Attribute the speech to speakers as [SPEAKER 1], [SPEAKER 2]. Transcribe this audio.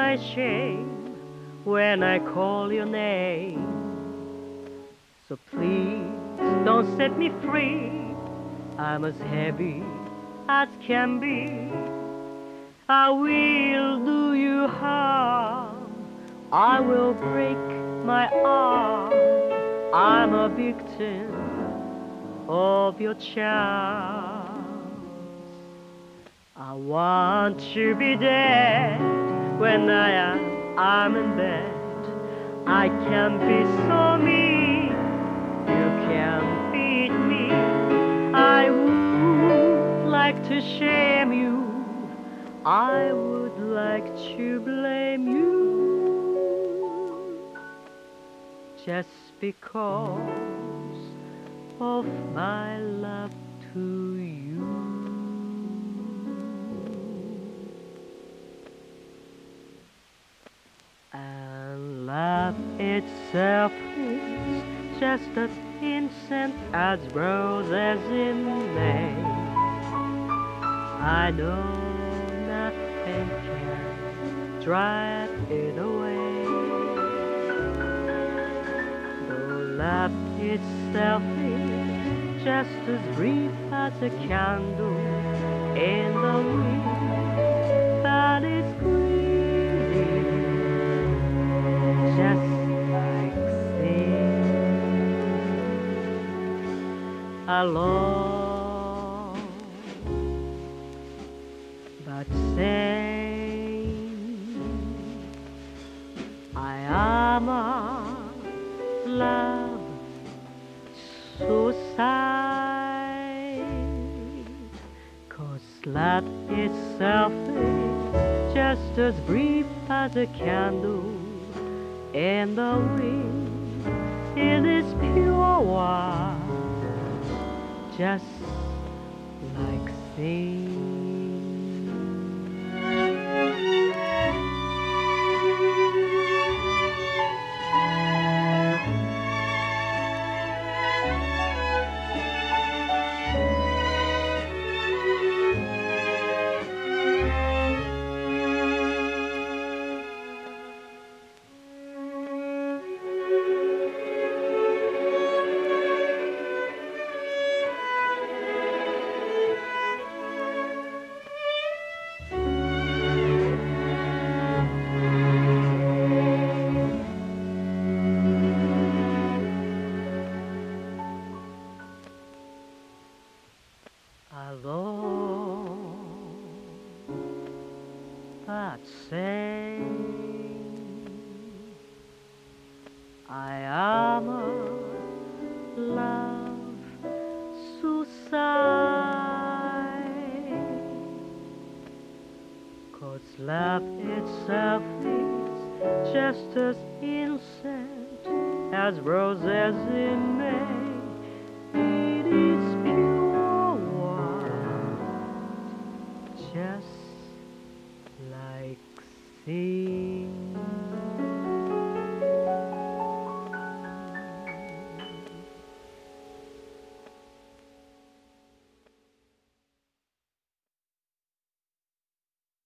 [SPEAKER 1] my shame when I call your name. So please don't set me free. I'm as heavy as can be. I will do you harm. I will break my arm. I'm a victim of your charms. I want to be dead when I'm in bed. I can be so mean, you can beat me. I would like to shame you, I would like to blame you, just because of my love to you. And love itself is just as innocent as roses in May. I know nothing can drive it away. Though love itself is just as brief as a candle in the wind, but it's greedy, just like sin. Alone, but sane. I am a love suicide, 'cause love itself is just as brief as a candle in the wind. It is pure wine, just like sin. Alone, but sane. I am a love suicide, 'cause love itself is just as innocent as roses in May. It is pure wine, just like sea.